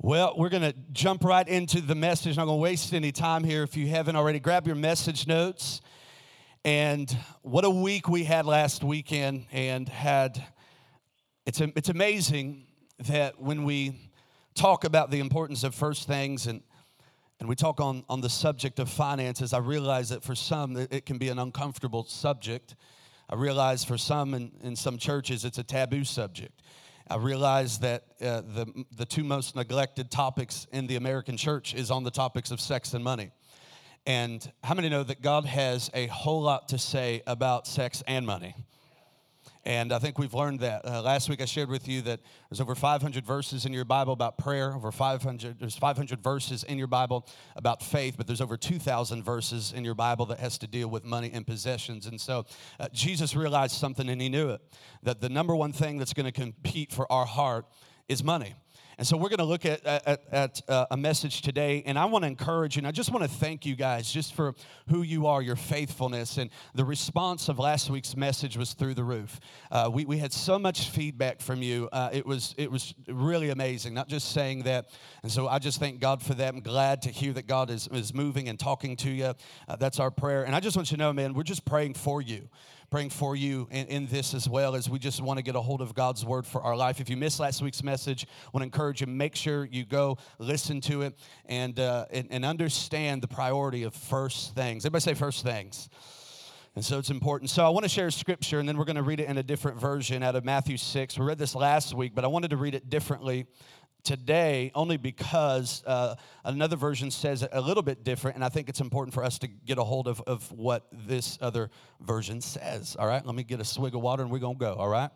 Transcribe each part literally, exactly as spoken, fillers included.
Well, we're going to jump right into the message. Not going to waste any time here. If you haven't already, grab your message notes. And what a week we had last weekend, and had it's it's amazing that when we talk about the importance of first things and and we talk on, on the subject of finances, I realize that for some it, it can be an uncomfortable subject. I realize for some in, in some churches it's a taboo subject. I realize that uh, the the two most neglected topics in the American church is on the topics of sex and money. And how many know that God has a whole lot to say about sex and money? And I think we've learned that. Uh, last week I shared with you that there's over five hundred verses in your Bible about prayer, over five hundred, there's five hundred verses in your Bible about faith, but there's over two thousand verses in your Bible that has to deal with money and possessions. And so uh, Jesus realized something, and he knew it, that the number one thing that's going to compete for our heart is money. And so we're going to look at, at, at uh, a message today, and I want to encourage you, and I just want to thank you guys just for who you are, your faithfulness, and the response of last week's message was through the roof. Uh, we, we had so much feedback from you. Uh, it was it was really amazing, not just saying that. And so I just thank God for that. I'm glad to hear that God is, is moving and talking to you. Uh, that's our prayer. And I just want you to know, man, we're just praying for you. Praying for you in, in this as well, as we just want to get a hold of God's word for our life. If you missed last week's message, I want to encourage you, make sure you go listen to it and, uh, and, and understand the priority of first things. Everybody say first things. And so it's important. So I want to share a scripture, and then we're going to read it in a different version out of Matthew six. We read this last week, but I wanted to read it differently today, only because uh, another version says it a little bit different, and I think it's important for us to get a hold of, of what this other version says. All right, let me get a swig of water, and we're going to go, all right?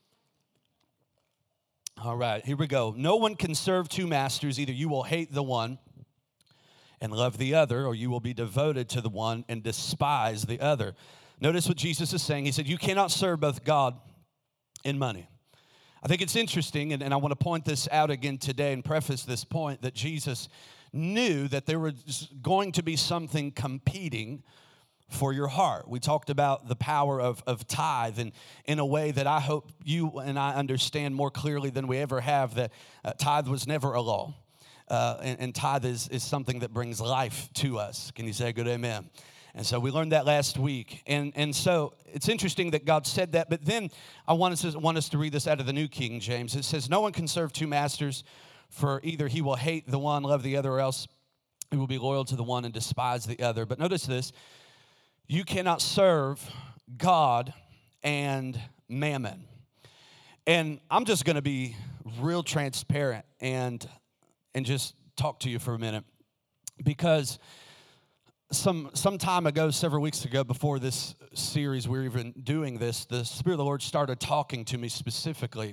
All right, here we go. No one can serve two masters. Either you will hate the one and love the other, or you will be devoted to the one and despise the other. Notice what Jesus is saying. He said, you cannot serve both God and money. I think it's interesting, and, and I want to point this out again today and preface this point, that Jesus knew that there was going to be something competing for your heart. We talked about the power of, of tithe, and in a way that I hope you and I understand more clearly than we ever have, that uh, tithe was never a law, uh, and, and tithe is, is something that brings life to us. Can you say a good amen? And so we learned that last week. And and so it's interesting that God said that. But then I want us, to, want us to read this out of the New King James. It says, no one can serve two masters, for either he will hate the one, love the other, or else he will be loyal to the one and despise the other. But notice this, you cannot serve God and mammon. And I'm just going to be real transparent and and just talk to you for a minute, because Some some time ago, several weeks ago, before this series, we were even doing this, the Spirit of the Lord started talking to me specifically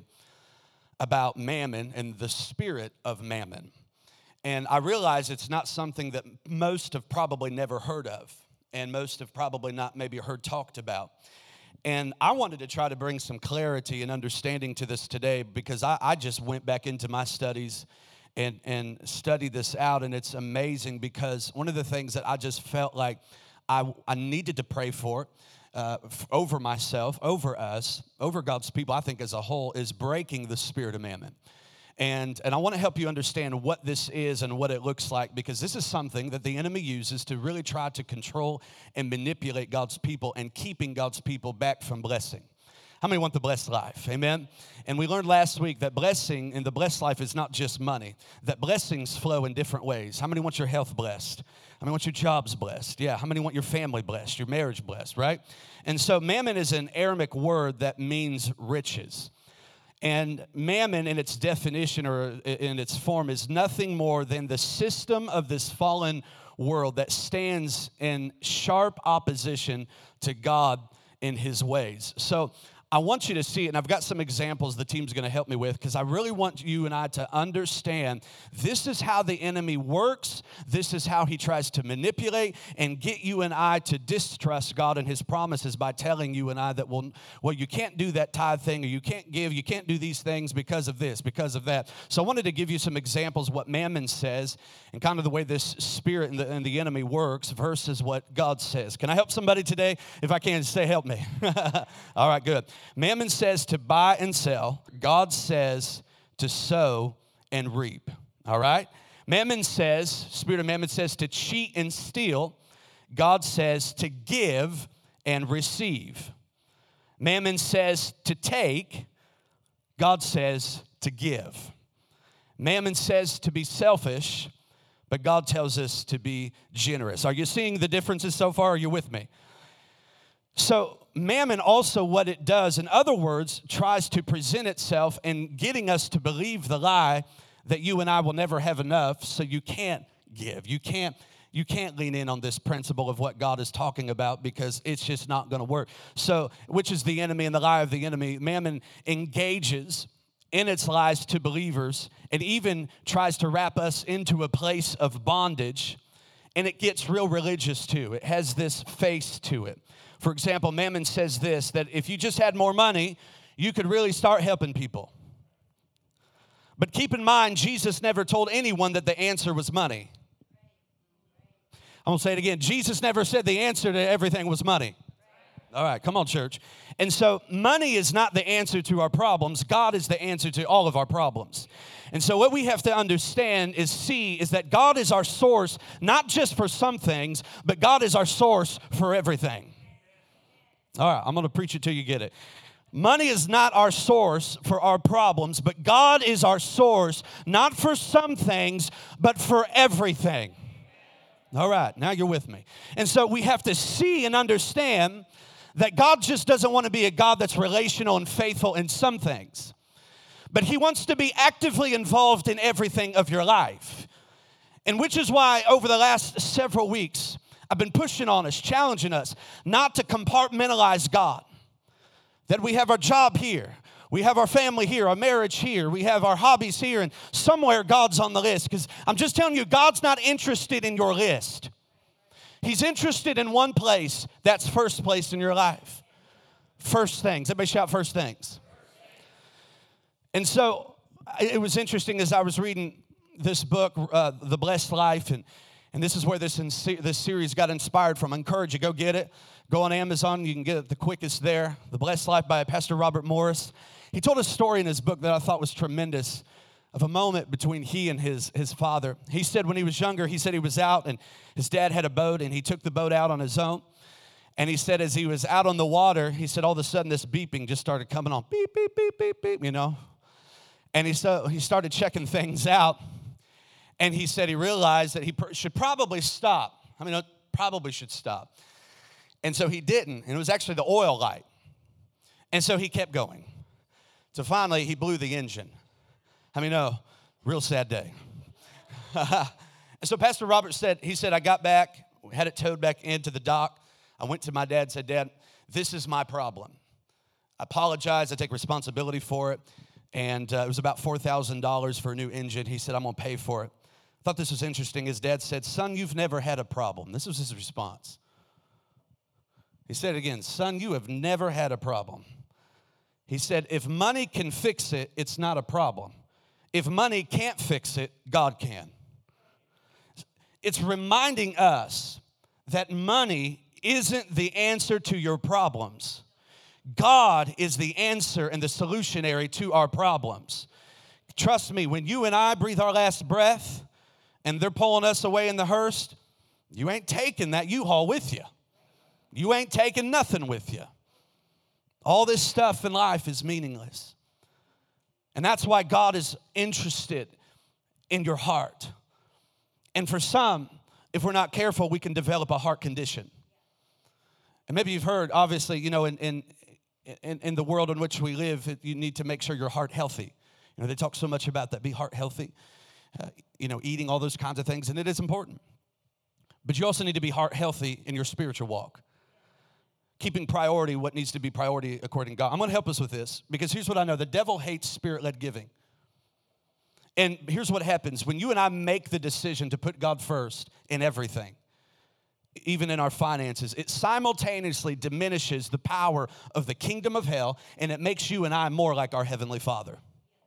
about mammon and the spirit of mammon. And I realize it's not something that most have probably never heard of, and most have probably not maybe heard talked about. And I wanted to try to bring some clarity and understanding to this today, because I, I just went back into my studies And, and study this out, and it's amazing, because one of the things that I just felt like I, I needed to pray for uh, f- over myself, over us, over God's people, I think as a whole, is breaking the spirit of mammon. And, and I want to help you understand what this is and what it looks like, because this is something that the enemy uses to really try to control and manipulate God's people and keeping God's people back from blessing. How many want the blessed life? Amen? And we learned last week that blessing in the blessed life is not just money, that blessings flow in different ways. How many want your health blessed? How many want your jobs blessed? Yeah, how many want your family blessed, your marriage blessed, right? And so mammon is an Aramaic word that means riches. And mammon in its definition or in its form is nothing more than the system of this fallen world that stands in sharp opposition to God in his ways. So I want you to see it, and I've got some examples the team's going to help me with, because I really want you and I to understand this is how the enemy works. This is how he tries to manipulate and get you and I to distrust God and his promises by telling you and I that, well, well, you can't do that tithe thing, or you can't give, you can't do these things because of this, because of that. So I wanted to give you some examples what mammon says and kind of the way this spirit and the, and the enemy works versus what God says. Can I help somebody today? If I can, say help me. All right, good. Mammon says to buy and sell. God says to sow and reap. All right? Mammon says, spirit of mammon says to cheat and steal. God says to give and receive. Mammon says to take. God says to give. Mammon says to be selfish, but God tells us to be generous. Are you seeing the differences so far? Are you with me? So mammon also, what it does, in other words, tries to present itself in getting us to believe the lie that you and I will never have enough, so you can't give. You can't, you can't lean in on this principle of what God is talking about because it's just not going to work. So, which is the enemy and the lie of the enemy? Mammon engages in its lies to believers and even tries to wrap us into a place of bondage, and it gets real religious too. It has this face to it. For example, Mammon says this, that if you just had more money, you could really start helping people. But keep in mind, Jesus never told anyone that the answer was money. I'm going to say it again. Jesus never said the answer to everything was money. All right, come on, church. And so money is not the answer to our problems. God is the answer to all of our problems. And so what we have to understand is see is that God is our source, not just for some things, but God is our source for everything. All right, I'm going to preach it till you get it. Money is not our source for our problems, but God is our source, not for some things, but for everything. All right, now you're with me. And so we have to see and understand that God just doesn't want to be a God that's relational and faithful in some things, but He wants to be actively involved in everything of your life. And which is why over the last several weeks, I've been pushing on us, challenging us not to compartmentalize God. That we have our job here, we have our family here, our marriage here, we have our hobbies here, and somewhere God's on the list. Because I'm just telling you, God's not interested in your list. He's interested in one place. That's first place in your life. First things. Everybody shout first things. And so it was interesting as I was reading this book, uh, The Blessed Life, and, and this is where this, in, this series got inspired from. I encourage you, go get it. Go on Amazon. You can get it the quickest there. The Blessed Life by Pastor Robert Morris. He told a story in his book that I thought was tremendous of a moment between he and his, his father. He said when he was younger, he said he was out and his dad had a boat and he took the boat out on his own. And he said as he was out on the water, he said all of a sudden this beeping just started coming on. Beep, beep, beep, beep, beep, you know. And he, so, he started checking things out. And he said he realized that he pr- should probably stop. I mean, probably should stop. And so he didn't. And it was actually the oil light. And so he kept going. So finally, he blew the engine. I mean, no, real sad day. And so Pastor Robert said, he said, I got back, had it towed back into the dock. I went to my dad and said, Dad, this is my problem. I apologize. I take responsibility for it. And uh, it was about four thousand dollars for a new engine. He said, I'm going to pay for it. I thought this was interesting. His dad said, son, you've never had a problem. This was his response. He said it again, son, you have never had a problem. He said, if money can fix it, it's not a problem. If money can't fix it, God can. It's reminding us that money isn't the answer to your problems. God is the answer and the solutionary to our problems. Trust me, when you and I breathe our last breath and they're pulling us away in the hearse, you ain't taking that U-Haul with you. You ain't taking nothing with you. All this stuff in life is meaningless. And that's why God is interested in your heart. And for some, if we're not careful, we can develop a heart condition. And maybe you've heard, obviously, you know, in, in, in, in the world in which we live, you need to make sure your heart healthy. You know, they talk so much about that, be heart healthy, uh, you know, eating all those kinds of things, and it is important. But you also need to be heart healthy in your spiritual walk. Keeping priority what needs to be priority according to God. I'm going to help us with this because here's what I know. The devil hates spirit-led giving. And here's what happens. When you and I make the decision to put God first in everything, even in our finances, it simultaneously diminishes the power of the kingdom of hell, and it makes you and I more like our Heavenly Father.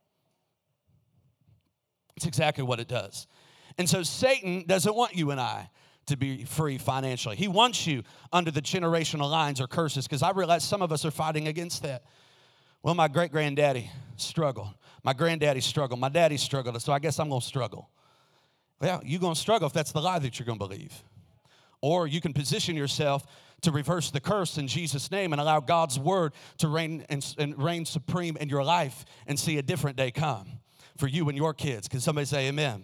It's exactly what it does. And so Satan doesn't want you and I to be free financially. He wants you under the generational lines or curses, because I realize some of us are fighting against that. Well, my great-granddaddy struggled. My granddaddy struggled. My daddy struggled, so I guess I'm going to struggle. Well, you're going to struggle if that's the lie that you're going to believe. Or you can position yourself to reverse the curse in Jesus' name and allow God's word to reign and, and reign supreme in your life and see a different day come for you and your kids. Can somebody say amen?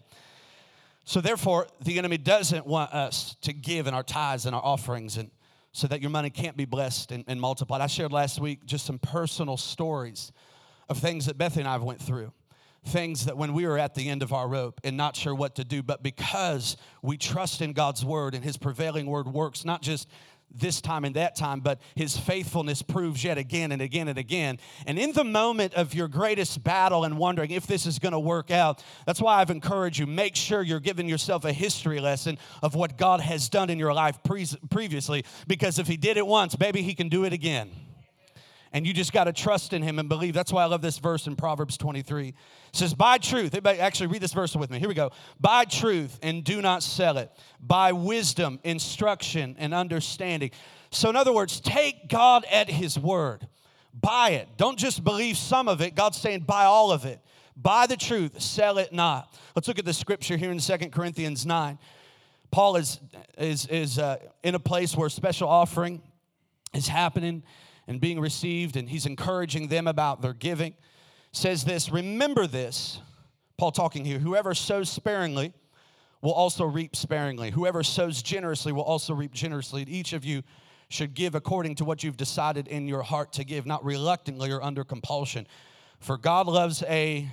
So therefore, the enemy doesn't want us to give in our tithes and our offerings and so that your money can't be blessed and, and multiplied. I shared last week just some personal stories of things that Bethany and I went through. Things that when we were at the end of our rope and not sure what to do, but because we trust in God's word and his prevailing word works, not just this time and that time, but his faithfulness proves yet again and again and again. And in the moment of your greatest battle and wondering if this is going to work out, that's why I've encouraged you, make sure you're giving yourself a history lesson of what God has done in your life pre- previously, because if he did it once, baby, he can do it again. And you just got to trust in him and believe. That's why I love this verse in Proverbs twenty-three. It says, buy truth. Everybody actually read this verse with me. Here we go. Buy truth and do not sell it. Buy wisdom, instruction, and understanding. So in other words, take God at his word. Buy it. Don't just believe some of it. God's saying buy all of it. Buy the truth. Sell it not. Let's look at the scripture here in Second Corinthians nine. Paul is, is, is uh, in a place where special offering is happening and being received, and he's encouraging them about their giving. Says this, remember this, Paul talking here, whoever sows sparingly will also reap sparingly. Whoever sows generously will also reap generously. Each of you should give according to what you've decided in your heart to give, not reluctantly or under compulsion. For God loves a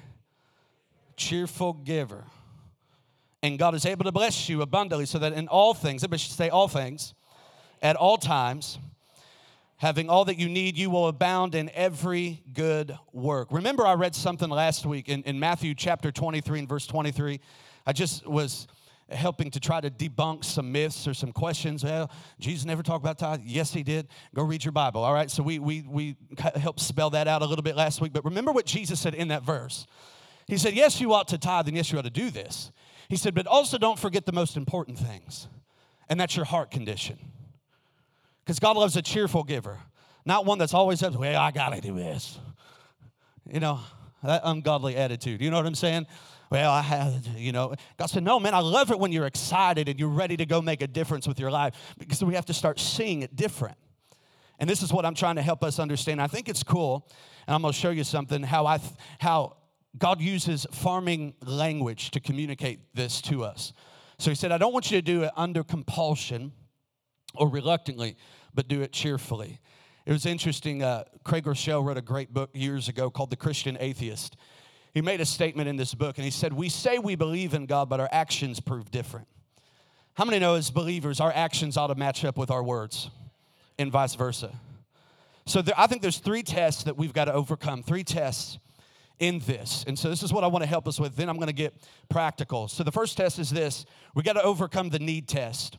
cheerful giver. And God is able to bless you abundantly so that in all things, everybody should say all things, at all times, having all that you need, you will abound in every good work. Remember, I read something last week in, in Matthew chapter twenty-three and verse twenty-three. I just was helping to try to debunk some myths or some questions. Well, Jesus never talked about tithe. Yes, he did. Go read your Bible, all right? So we, we, we helped spell that out a little bit last week. But remember what Jesus said in that verse. He said, yes, you ought to tithe, and yes, you ought to do this. He said, but also don't forget the most important things, and that's your heart condition. Because God loves a cheerful giver, not one that's always up, well, I got to do this. You know, that ungodly attitude. You know what I'm saying? Well, I have, you know. God said, no, man, I love it when you're excited and you're ready to go make a difference with your life, because we have to start seeing it different. And this is what I'm trying to help us understand. I think it's cool, and I'm going to show you something, how I, how God uses farming language to communicate this to us. So he said, I don't want you to do it under compulsion or reluctantly, but do it cheerfully. It was interesting. Uh, Craig Rochelle wrote a great book years ago called The Christian Atheist. He made a statement in this book, and he said, we say we believe in God, but our actions prove different. How many know as believers, our actions ought to match up with our words and vice versa? So there, I think there's three tests that we've got to overcome, three tests in this. And so this is what I want to help us with. Then I'm going to get practical. So the first test is this. We got to overcome the need test.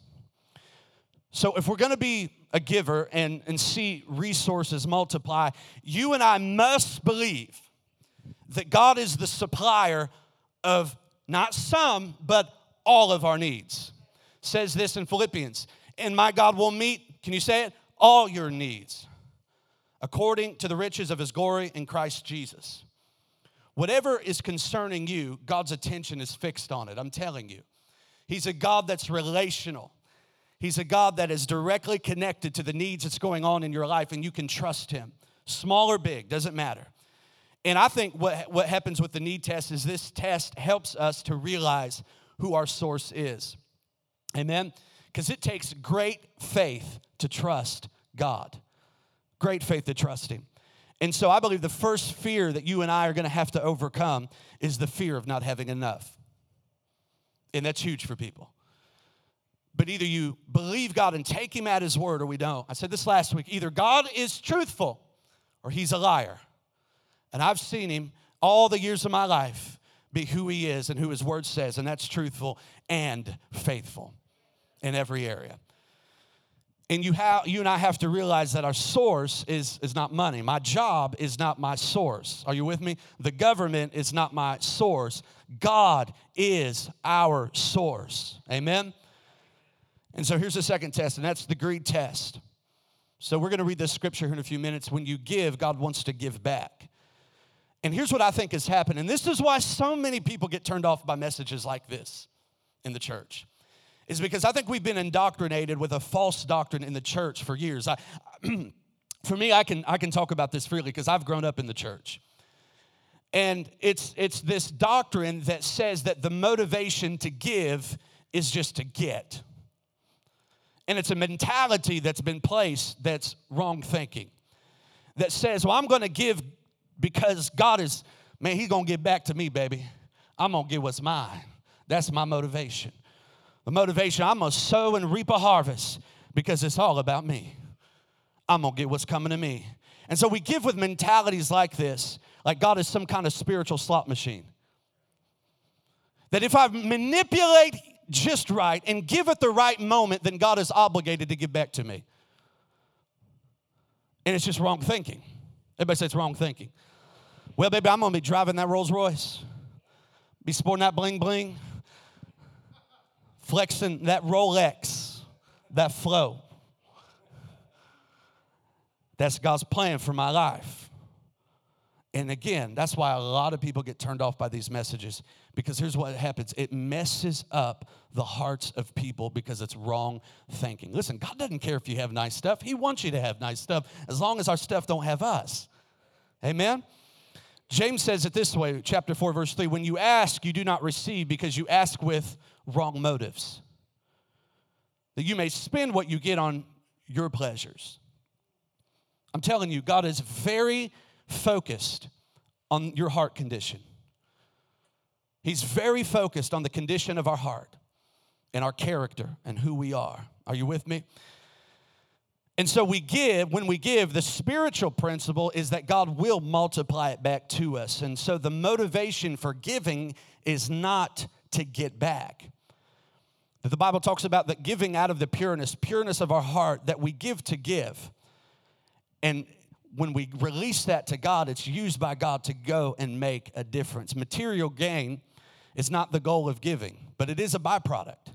So if we're going to be a giver and, and see resources multiply, you and I must believe that God is the supplier of not some, but all of our needs. It says this in Philippians, and my God will meet, can you say it? All your needs, according to the riches of his glory in Christ Jesus. Whatever is concerning you, God's attention is fixed on it, I'm telling you. He's a God that's relational. He's a God that is directly connected to the needs that's going on in your life, and you can trust him. Small or big, doesn't matter. And I think what, what happens with the need test is this test helps us to realize who our source is. Amen? Because it takes great faith to trust God. Great faith to trust him. And so I believe the first fear that you and I are going to have to overcome is the fear of not having enough. And that's huge for people. But either you believe God and take him at his word or we don't. I said this last week. Either God is truthful or he's a liar. And I've seen him all the years of my life be who he is and who his word says. And that's truthful and faithful in every area. And you have, you and I have to realize that our source is, is not money. My job is not my source. Are you with me? The government is not my source. God is our source. Amen? And so here's the second test, and that's the greed test. So we're going to read this scripture here in a few minutes. When you give, God wants to give back. And here's what I think has happened. And this is why so many people get turned off by messages like this in the church. Is because I think we've been indoctrinated with a false doctrine in the church for years. I, for me, I can, I can talk about this freely because I've grown up in the church. And it's, it's this doctrine that says that the motivation to give is just to get. And it's a mentality that's been placed that's wrong thinking. That says, well, I'm going to give because God is, man, he's going to give back to me, baby. I'm going to give what's mine. That's my motivation. The motivation, I'm going to sow and reap a harvest because it's all about me. I'm going to get what's coming to me. And so we give with mentalities like this, like God is some kind of spiritual slot machine. That if I manipulate just right and give at the right moment, then God is obligated to give back to me. And it's just wrong thinking. Everybody say it's wrong thinking. Well, baby, I'm going to be driving that Rolls Royce, be sporting that bling bling, flexing that Rolex, that flow. That's God's plan for my life. And again, that's why a lot of people get turned off by these messages, because here's what happens. It messes up the hearts of people because it's wrong thinking. Listen, God doesn't care if you have nice stuff. He wants you to have nice stuff as long as our stuff don't have us. Amen? James says it this way, chapter four, verse three, when you ask, you do not receive because you ask with wrong motives, that you may spend what you get on your pleasures. I'm telling you, God is very focused on your heart condition. He's very focused on the condition of our heart and our character and who we are. Are you with me? And so we give, when we give, the spiritual principle is that God will multiply it back to us. And so the motivation for giving is not to get back. The Bible talks about that giving out of the pureness, pureness of our heart, that we give to give. And when we release that to God, it's used by God to go and make a difference. Material gain is not the goal of giving, but it is a byproduct.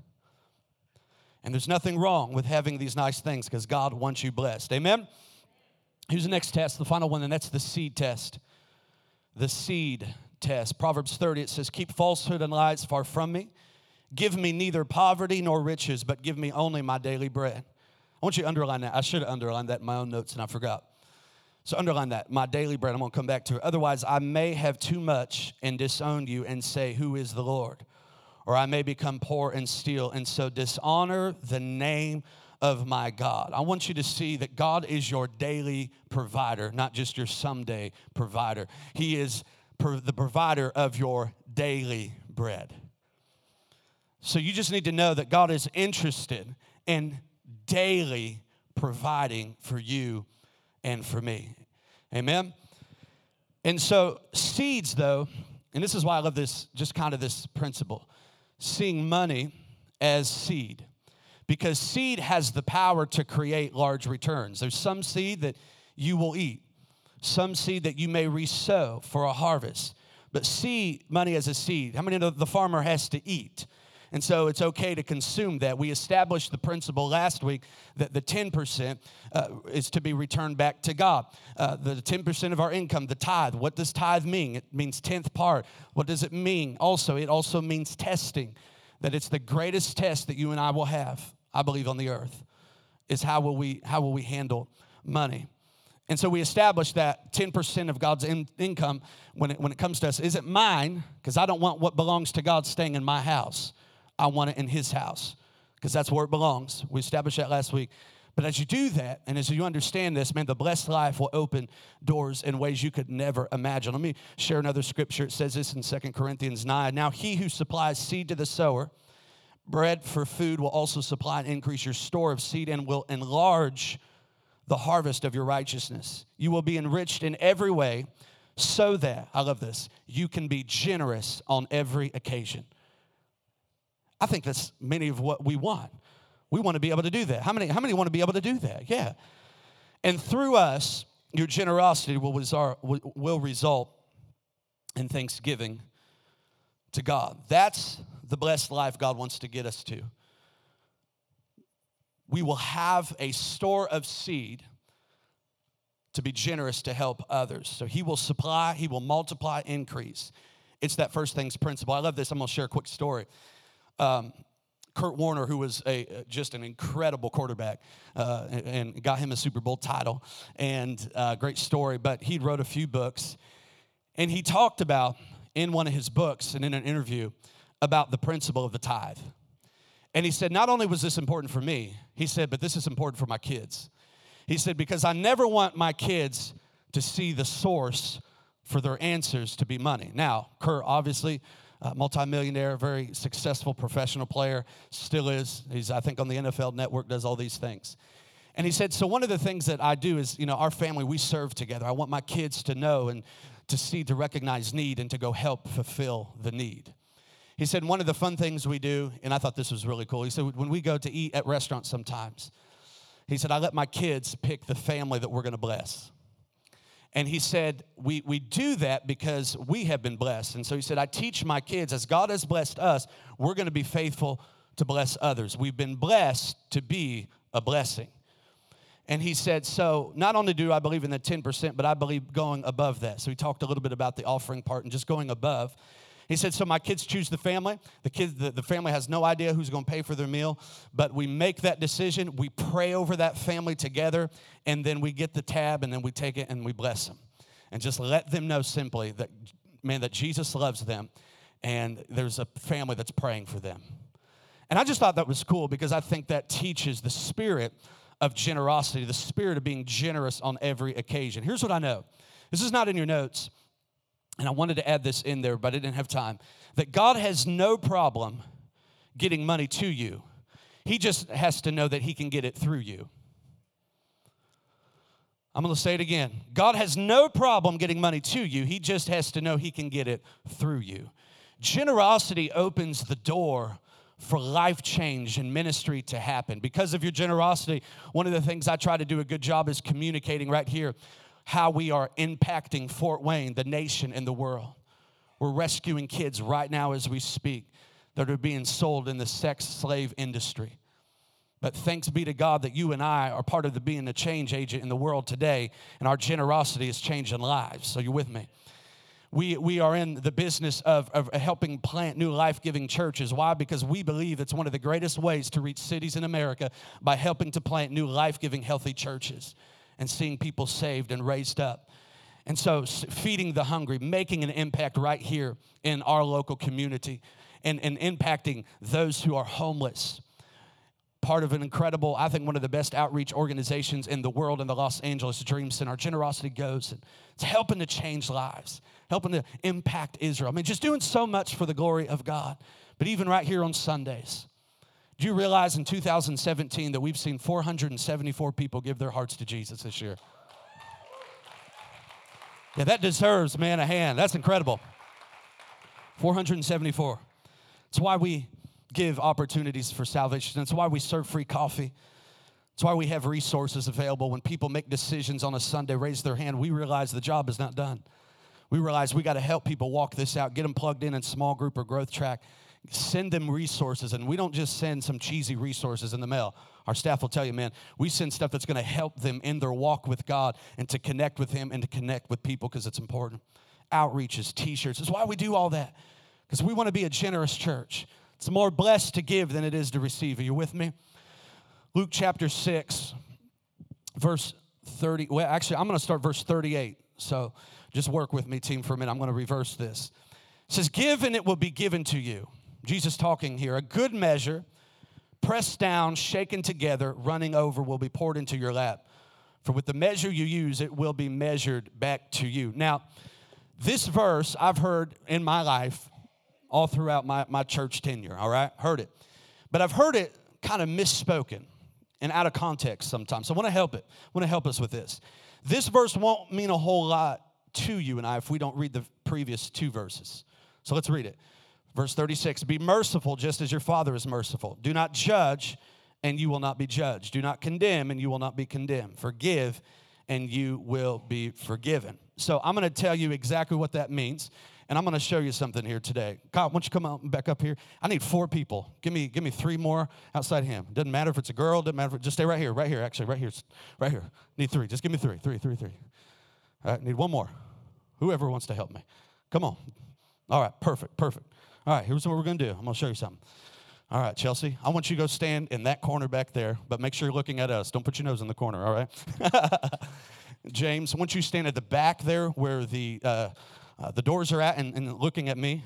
And there's nothing wrong with having these nice things because God wants you blessed. Amen? Here's the next test, the final one, and that's the seed test. The seed test. Proverbs thirty, it says, keep falsehood and lies far from me. Give me neither poverty nor riches, but give me only my daily bread. I want you to underline that. I should have underlined that in my own notes, and I forgot. So underline that, my daily bread. I'm going to come back to it. Otherwise, I may have too much and disown you and say, who is the Lord? Or I may become poor and steal, and so dishonor the name of my God. I want you to see that God is your daily provider, not just your someday provider. He is the provider of your daily bread. So you just need to know that God is interested in daily providing for you and for me. Amen? And so seeds, though, and this is why I love this, just kind of this principle, seeing money as seed. Because seed has the power to create large returns. There's some seed that you will eat, some seed that you may resow for a harvest. But see money as a seed. How many know the farmer has to eat? And so it's okay to consume that. We established the principle last week that the ten percent uh, is to be returned back to God. Uh, the ten percent of our income, the tithe. What does tithe mean? It means tenth part. What does it mean? Also, it also means testing. That it's the greatest test that you and I will have, I believe, on the earth, is how will we, how will we handle money. And so we established that ten percent of God's in, income, when it, when it comes to us, isn't mine, because I don't want what belongs to God staying in my house. I want it in his house because that's where it belongs. We established that last week. But as you do that, and as you understand this, man, the blessed life will open doors in ways you could never imagine. Let me share another scripture. It says this in Second Corinthians nine. Now he who supplies seed to the sower, bread for food, will also supply and increase your store of seed and will enlarge the harvest of your righteousness. You will be enriched in every way so that, I love this, you can be generous on every occasion. I think that's many of what we want. We want to be able to do that. How many, how many want to be able to do that? Yeah. And through us, your generosity will result, will result in thanksgiving to God. That's the blessed life God wants to get us to. We will have a store of seed to be generous to help others. So he will supply, he will multiply, increase. It's that first things principle. I love this. I'm going to share a quick story. Um, Kurt Warner, who was a just an incredible quarterback, uh, and, and got him a Super Bowl title, and uh, great story. But he wrote a few books, and he talked about in one of his books and in an interview about the principle of the tithe. And he said, not only was this important for me, he said, but this is important for my kids. He said, because I never want my kids to see the source for their answers to be money. Now, Kurt, obviously, uh, multimillionaire, very successful professional player, still is. He's, I think, on the N F L Network, does all these things. And he said, so one of the things that I do is, you know, our family, we serve together. I want my kids to know and to see, to recognize need and to go help fulfill the need. He said, one of the fun things we do, and I thought this was really cool. He said, when we go to eat at restaurants sometimes, he said, I let my kids pick the family that we're going to bless. And he said, we, we do that because we have been blessed. And so he said, I teach my kids, as God has blessed us, we're going to be faithful to bless others. We've been blessed to be a blessing. And he said, so not only do I believe in the ten percent, but I believe going above that. So he talked a little bit about the offering part and just going above. He said, so my kids choose the family. The kids, the, the family has no idea who's going to pay for their meal, but we make that decision. We pray over that family together, and then we get the tab, and then we take it and we bless them. And just let them know simply that, man, that Jesus loves them, and there's a family that's praying for them. And I just thought that was cool because I think that teaches the spirit of generosity, the spirit of being generous on every occasion. Here's what I know. This is not in your notes. And I wanted to add this in there, but I didn't have time. That God has no problem getting money to you. He just has to know that he can get it through you. I'm going to say it again. God has no problem getting money to you. He just has to know he can get it through you. Generosity opens the door for life change and ministry to happen. Because of your generosity, one of the things I try to do a good job is communicating right here how we are impacting Fort Wayne, the nation, and the world. We're rescuing kids right now as we speak that are being sold in the sex slave industry. But thanks be to God that you and I are part of the being a change agent in the world today, and our generosity is changing lives. So you're with me. We, we are in the business of, of helping plant new life-giving churches. Why? Because we believe it's one of the greatest ways to reach cities in America by helping to plant new life-giving, healthy churches and seeing people saved and raised up. And so feeding the hungry, making an impact right here in our local community and, and impacting those who are homeless. Part of an incredible, I think one of the best outreach organizations in the world in the Los Angeles Dream Center. Our generosity goes, and it's helping to change lives, helping to impact Israel. I mean, just doing so much for the glory of God. But even right here on Sundays, do you realize in two thousand seventeen that we've seen four hundred seventy-four people give their hearts to Jesus this year? Yeah, that deserves, man, a hand. That's incredible. four hundred seventy-four. It's why we give opportunities for salvation. That's why we serve free coffee. That's why we have resources available. When people make decisions on a Sunday, raise their hand, we realize the job is not done. We realize we got to help people walk this out, get them plugged in in small group or growth track, send them resources. And we don't just send some cheesy resources in the mail. Our staff will tell you, man, we send stuff that's going to help them in their walk with God and to connect with him and to connect with people because it's important. Outreaches, T-shirts. That's why we do all that, because we want to be a generous church. It's more blessed to give than it is to receive. Are you with me? Luke chapter six, verse thirty. Well, actually, I'm going to start verse thirty-eight. So just work with me, team, for a minute. I'm going to reverse this. It says, give and it will be given to you. Jesus talking here. A good measure, pressed down, shaken together, running over, will be poured into your lap. For with the measure you use, it will be measured back to you. Now, this verse I've heard in my life all throughout my, my church tenure, all right? Heard it. But I've heard it kind of misspoken and out of context sometimes. So I want to help it. I want to help us with this. This verse won't mean a whole lot to you and I if we don't read the previous two verses. So let's read it. Verse thirty-six, be merciful just as your Father is merciful. Do not judge, and you will not be judged. Do not condemn, and you will not be condemned. Forgive, and you will be forgiven. So I'm going to tell you exactly what that means. And I'm going to show you something here today. Kyle, why don't you come out back up here? I need four people. Give me give me three more outside him. Doesn't matter if it's a girl. Doesn't matter if it, just stay right here, right here, actually, right here, right here. Need three. Just give me three, three, three, three. All right, need one more. Whoever wants to help me. Come on. All right, perfect, perfect. All right, here's what we're going to do. I'm going to show you something. All right, Chelsea, I want you to go stand in that corner back there, but make sure you're looking at us. Don't put your nose in the corner, all right? James, I want you to stand at the back there where the uh, uh, the doors are at and, and looking at me.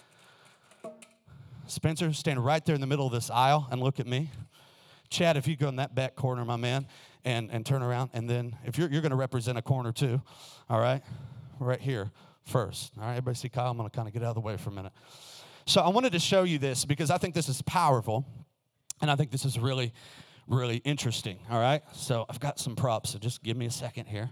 Spencer, stand right there in the middle of this aisle and look at me. Chad, if you go in that back corner, my man, and, and turn around. And then if you're, you're going to represent a corner too, all right? Right here first. All right, everybody see Kyle? I'm going to kind of get out of the way for a minute. So I wanted to show you this because I think this is powerful, and I think this is really, really interesting, all right? So I've got some props, so just give me a second here.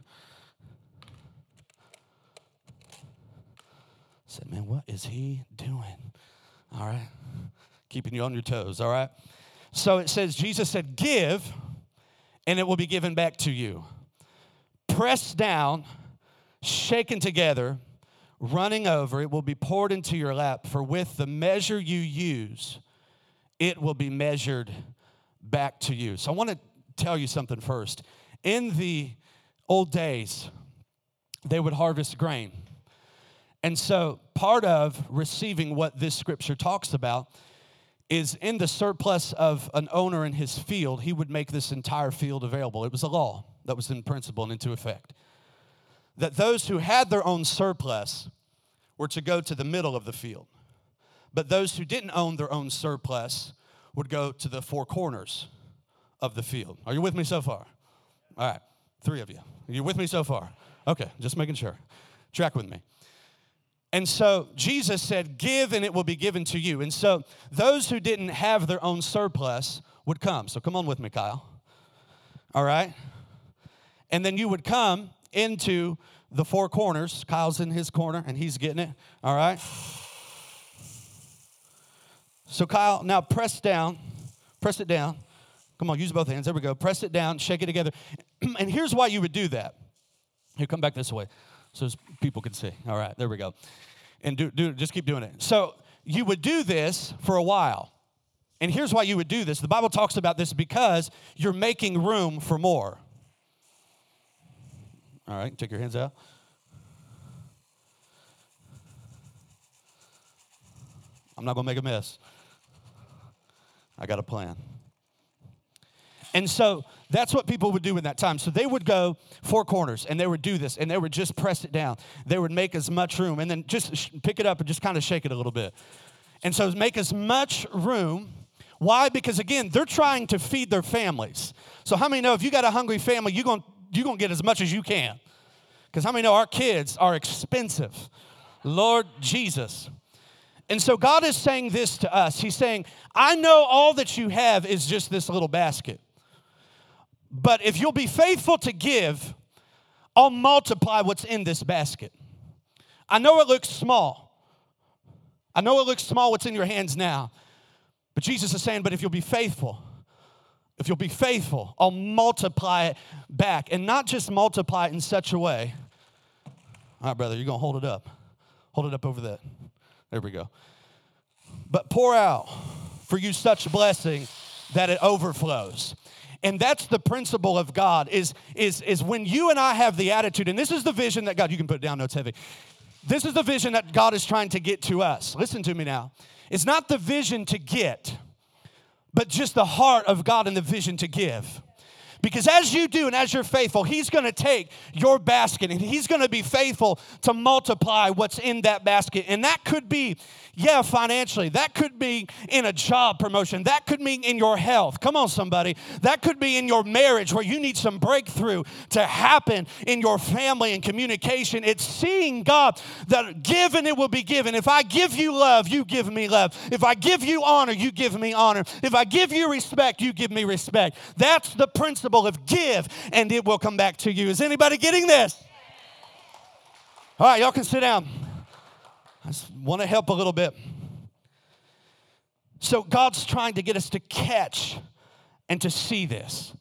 I said, man, what is he doing? All right? Keeping you on your toes, all right? So it says, Jesus said, give, and it will be given back to you. Pressed down, shaken together, running over, it will be poured into your lap. For with the measure you use, it will be measured back to you. So I want to tell you something first. In the old days, they would harvest grain. And so part of receiving what this scripture talks about is in the surplus of an owner in his field, he would make this entire field available. It was a law that was in principle and into effect. That those who had their own surplus were to go to the middle of the field. But those who didn't own their own surplus would go to the four corners of the field. Are you with me so far? All right, three of you. Are you with me so far? Okay, just making sure. Track with me. And so Jesus said, give and it will be given to you. And so those who didn't have their own surplus would come. So come on with me, Kyle. All right? And then you would come into the four corners. Kyle's in his corner, and he's getting it. All right? So, Kyle, now press down. Press it down. Come on, use both hands. There we go. Press it down. Shake it together. And here's why you would do that. Here, come back this way so people can see. All right, there we go. And do, do just keep doing it. So you would do this for a while. And here's why you would do this. The Bible talks about this because you're making room for more. All right, take your hands out. I'm not going to make a mess. I got a plan. And so that's what people would do in that time. So they would go four corners, and they would do this, and they would just press it down. They would make as much room, and then just sh- pick it up and just kind of shake it a little bit. And so make as much room. Why? Because, again, they're trying to feed their families. So how many know if you got a hungry family, you're going you're going to get as much as you can? Because how many know our kids are expensive? Lord Jesus. And so God is saying this to us. He's saying, I know all that you have is just this little basket. But if you'll be faithful to give, I'll multiply what's in this basket. I know it looks small. I know it looks small what's in your hands now. But Jesus is saying, but if you'll be faithful, if you'll be faithful, I'll multiply it back. And not just multiply it in such a way. All right, brother, you're going to hold it up. Hold it up over there. There we go. But pour out for you such blessing that it overflows. And that's the principle of God is, is, is when you and I have the attitude, and this is the vision that God, you can put it down, no, it's heavy. This is the vision that God is trying to get to us. Listen to me now. It's not the vision to get, but just the heart of God and the vision to give. Because as you do and as you're faithful, he's going to take your basket and he's going to be faithful to multiply what's in that basket. And that could be, yeah, financially. That could be in a job promotion. That could be in your health. Come on, somebody. That could be in your marriage where you need some breakthrough to happen in your family and communication. It's seeing God that give and it will be given. If I give you love, you give me love. If I give you honor, you give me honor. If I give you respect, you give me respect. That's the principle of give, and it will come back to you. Is anybody getting this? All right, y'all can sit down. I just want to help a little bit. So God's trying to get us to catch and to see this.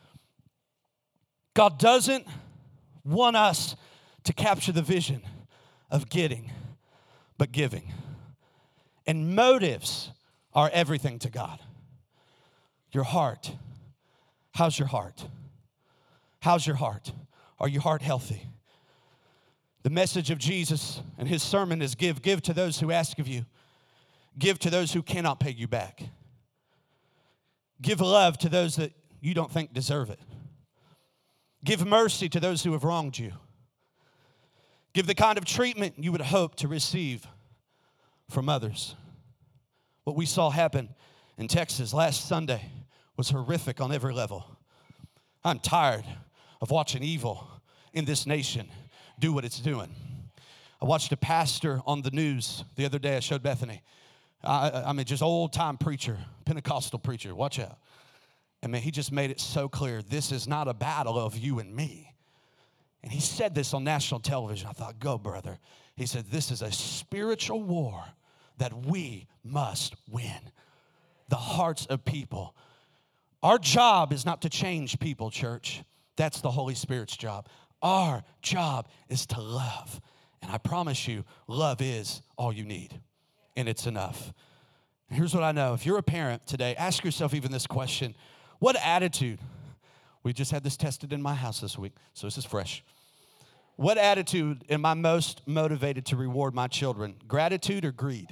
God doesn't want us to capture the vision of getting, but giving. And motives are everything to God. Your heart. How's your heart? How's your heart? Are your heart healthy? The message of Jesus and his sermon is give. Give to those who ask of you. Give to those who cannot pay you back. Give love to those that you don't think deserve it. Give mercy to those who have wronged you. Give the kind of treatment you would hope to receive from others. What we saw happen in Texas last Sunday was horrific on every level. I'm tired of watching evil in this nation do what it's doing. I watched a pastor on the news the other day. I showed Bethany. I, I mean, just old-time preacher, Pentecostal preacher. Watch out. And man, he just made it so clear. This is not a battle of you and me. And he said this on national television. I thought, go, brother. He said, this is a spiritual war that we must win. The hearts of people. Our job is not to change people, church. That's the Holy Spirit's job. Our job is to love. And I promise you, love is all you need. And it's enough. And here's what I know. If you're a parent today, ask yourself even this question. What attitude? We just had this tested in my house this week, so this is fresh. What attitude am I most motivated to reward my children? Gratitude or greed?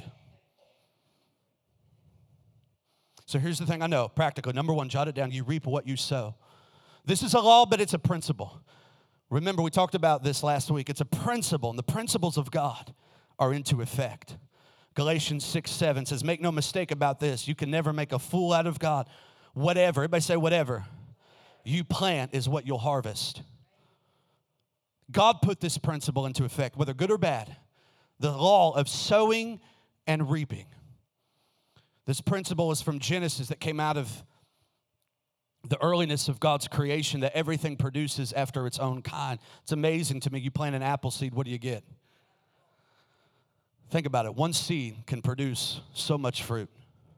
So here's the thing I know, practically. Number one, jot it down. You reap what you sow. This is a law, but it's a principle. Remember, we talked about this last week. It's a principle, and the principles of God are into effect. Galatians six seven says, make no mistake about this. You can never make a fool out of God. Whatever, everybody say whatever. You plant is what you'll harvest. God put this principle into effect, whether good or bad. The law of sowing and reaping. This principle is from Genesis that came out of the earliness of God's creation, that everything produces after its own kind. It's amazing to me. You plant an apple seed, what do you get? Think about it. One seed can produce so much fruit.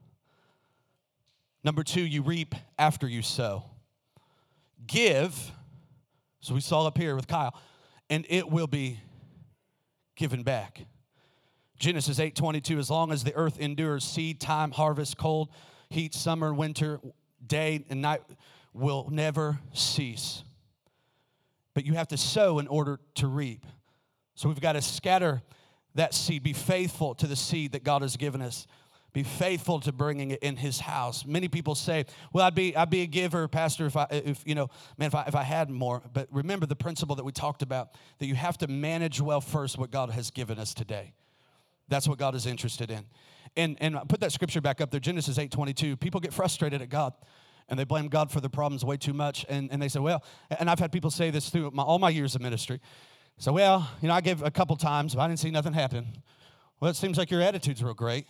Number two, you reap after you sow. Give, so we saw up here with Kyle, and it will be given back. Genesis eight twenty-two, as long as the earth endures, seed time, harvest, cold, heat, summer, winter, day and night will never cease. But you have to sow in order to reap. So we've got to scatter that seed. Be faithful to the seed that God has given us. Be faithful to bringing it in his house. Many people say, well, I'd be, I'd be a giver, Pastor, if I, if, you know, man, if I, if I had more. But remember the principle that we talked about, that you have to manage well first what God has given us today. That's what God is interested in. And, and put that scripture back up there, Genesis eight twenty-two. People get frustrated at God, and they blame God for their problems way too much. And, and they say, well, and I've had people say this through my, all my years of ministry. So, well, you know, I gave a couple times, but I didn't see nothing happen. Well, it seems like your attitude's real great.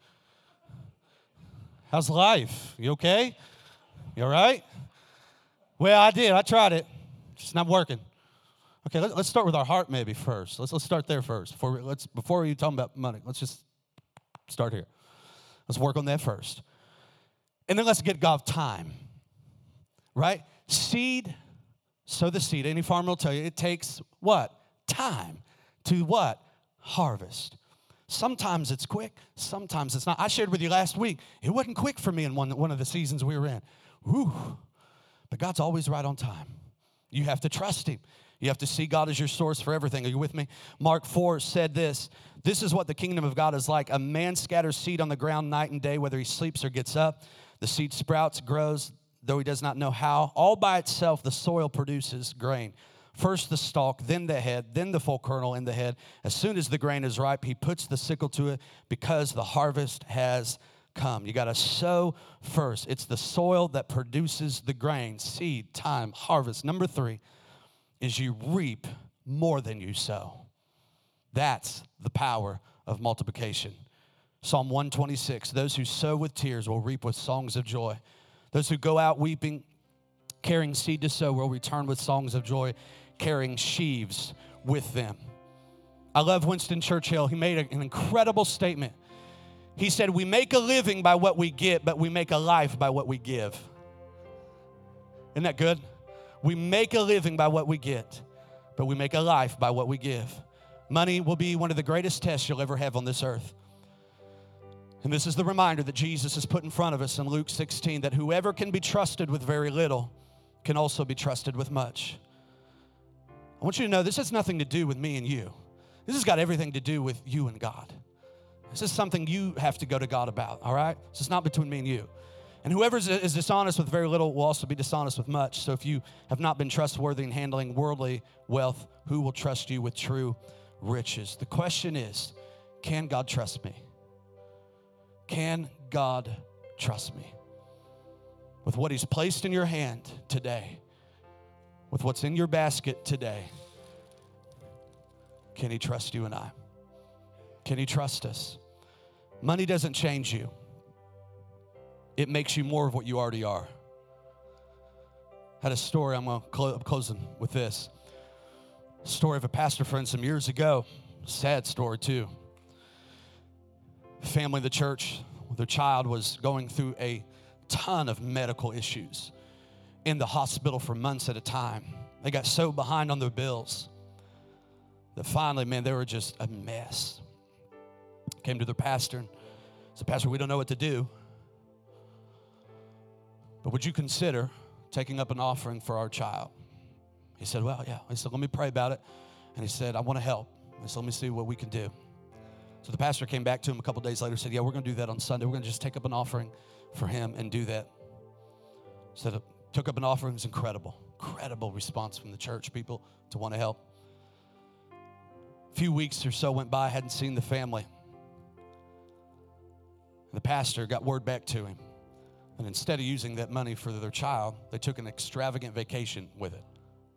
How's life? You okay? You all right? Well, I did. I tried it. It's not working. Okay, let, let's start with our heart maybe first. Let's let's start there first. Before we, let's before we talk about money, let's just start here. Let's work on that first. And then let's get God time. Right? Seed, sow the seed. Any farmer will tell you it takes what? Time to what? Harvest. Sometimes it's quick, sometimes it's not. I shared with you last week, it wasn't quick for me in one, one of the seasons we were in. Whew. But God's always right on time. You have to trust him. You have to see God as your source for everything. Are you with me? Mark four said this, this is what the kingdom of God is like. A man scatters seed on the ground night and day, whether he sleeps or gets up. The seed sprouts, grows, though he does not know how. All by itself, the soil produces grain. First the stalk, then the head, then the full kernel in the head. As soon as the grain is ripe, he puts the sickle to it because the harvest has come. You got to sow first. It's the soil that produces the grain, seed, time, harvest. Number three is you reap more than you sow. That's the power of multiplication. Psalm one twenty-six, those who sow with tears will reap with songs of joy. Those who go out weeping, carrying seed to sow, will return with songs of joy, carrying sheaves with them. I love Winston Churchill. He made an incredible statement. He said, we make a living by what we get, but we make a life by what we give. Isn't that good? We make a living by what we get, but we make a life by what we give. Money will be one of the greatest tests you'll ever have on this earth. And this is the reminder that Jesus has put in front of us in Luke sixteen, that whoever can be trusted with very little can also be trusted with much. I want you to know this has nothing to do with me and you. This has got everything to do with you and God. This is something you have to go to God about, all right? This is not between me and you. And whoever is dishonest with very little will also be dishonest with much. So if you have not been trustworthy in handling worldly wealth, who will trust you with true riches? The question is, can God trust me? Can God trust me? With what he's placed in your hand today, with what's in your basket today, can he trust you and I? Can he trust us? Money doesn't change you. It makes you more of what you already are. I had a story, I'm going to close, I'm closing with this. Story of a pastor friend some years ago. Sad story too. Family of the church, their child was going through a ton of medical issues in the hospital for months at a time. They got so behind on their bills that finally, man, they were just a mess. Came to their pastor and said, Pastor, we don't know what to do, but would you consider taking up an offering for our child? He said, well, yeah. He said, let me pray about it. And he said, I want to help. He said, let me see what we can do. So the pastor came back to him a couple days later and said, yeah, we're going to do that on Sunday. We're going to just take up an offering for him and do that. So took up an offering. It was incredible. Incredible response from the church people to want to help. A few weeks or so went by, hadn't seen the family. The pastor got word back to him. And instead of using that money for their child, they took an extravagant vacation with it.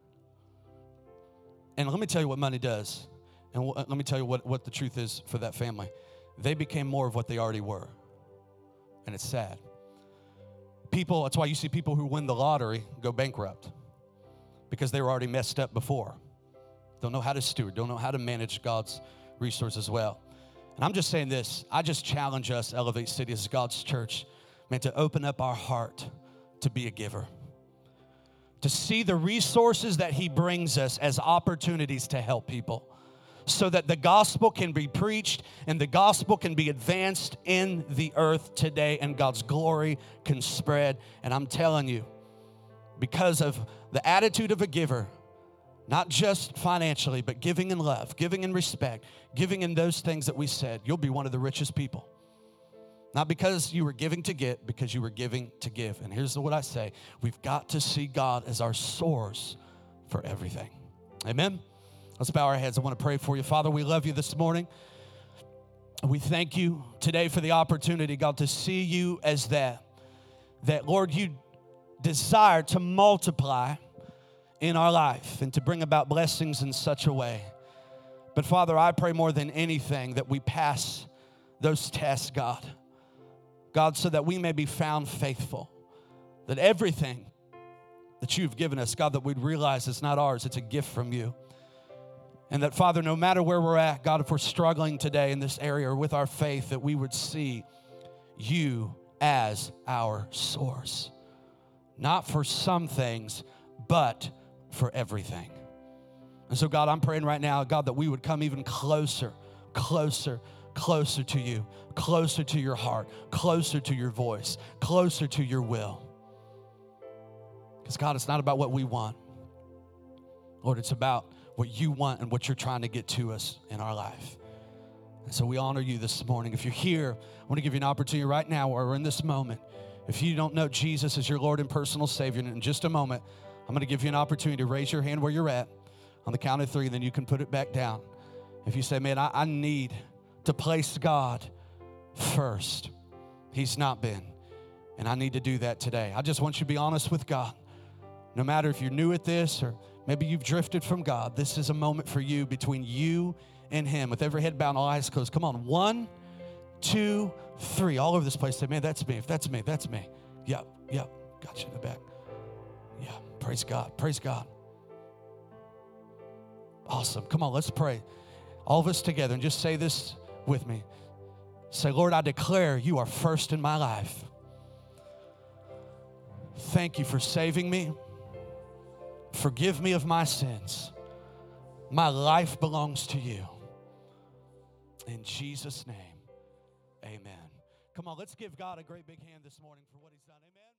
And let me tell you what money does. And let me tell you what, what the truth is for that family. They became more of what they already were. And it's sad. People, that's why you see people who win the lottery go bankrupt. Because they were already messed up before. Don't know how to steward, don't know how to manage God's resources well. And I'm just saying this, I just challenge us, Elevate City, as God's church, man, to open up our heart to be a giver. To see the resources that he brings us as opportunities to help people, so that the gospel can be preached and the gospel can be advanced in the earth today and God's glory can spread. And I'm telling you, because of the attitude of a giver, not just financially, but giving in love, giving in respect, giving in those things that we said, you'll be one of the richest people. Not because you were giving to get, because you were giving to give. And here's what I say. We've got to see God as our source for everything. Amen? Let's bow our heads. I want to pray for you. Father, we love you this morning. We thank you today for the opportunity, God, to see you as that. That, Lord, you desire to multiply in our life and to bring about blessings in such a way. But, Father, I pray more than anything that we pass those tests, God. God, so that we may be found faithful. That everything that you've given us, God, that we'd realize it's not ours, it's a gift from you. And that, Father, no matter where we're at, God, if we're struggling today in this area or with our faith, that we would see you as our source. Not for some things, but for everything. And so, God, I'm praying right now, God, that we would come even closer, closer, closer to you, closer to your heart, closer to your voice, closer to your will. Because, God, it's not about what we want. Lord, it's about what you want and what you're trying to get to us in our life. And so we honor you this morning. If you're here, I want to give you an opportunity right now or in this moment. If you don't know Jesus as your Lord and personal Savior, in just a moment, I'm going to give you an opportunity to raise your hand where you're at on the count of three, then you can put it back down. If you say, man, I, I need to place God first. He's not been. And I need to do that today. I just want you to be honest with God. No matter if you're new at this or maybe you've drifted from God, this is a moment for you between you and him. With every head bowed and all eyes closed. Come on. One, two, three. All over this place. Say, man, that's me. If that's me, that's me. Yep, yep. Got you in the back. Yeah. Praise God. Praise God. Awesome. Come on, let's pray. All of us together and just say this with me. Say, Lord, I declare you are first in my life. Thank you for saving me. Forgive me of my sins. My life belongs to you. In Jesus' name, amen. Come on, let's give God a great big hand this morning for what he's done. Amen.